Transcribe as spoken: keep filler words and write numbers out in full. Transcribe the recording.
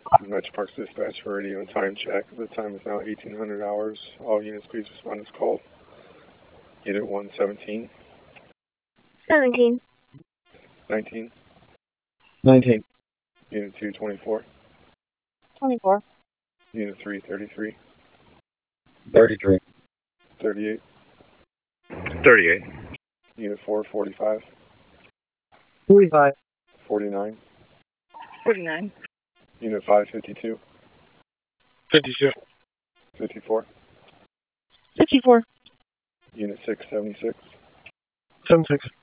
Metro Parks Dispatch for radio and time check. The time is now eighteen hundred hours. All units please respond as called. Unit one seventeen. seventeen. nineteen. nineteen. Unit two twenty-four. twenty-four. Unit three thirty-three. thirty-three. thirty-eight. thirty-eight. Unit four forty-five. forty-five. forty-nine. forty-nine. Unit five fifty-two. fifty-two. fifty-four. fifty-four. Unit six seventy-six. seventy-six.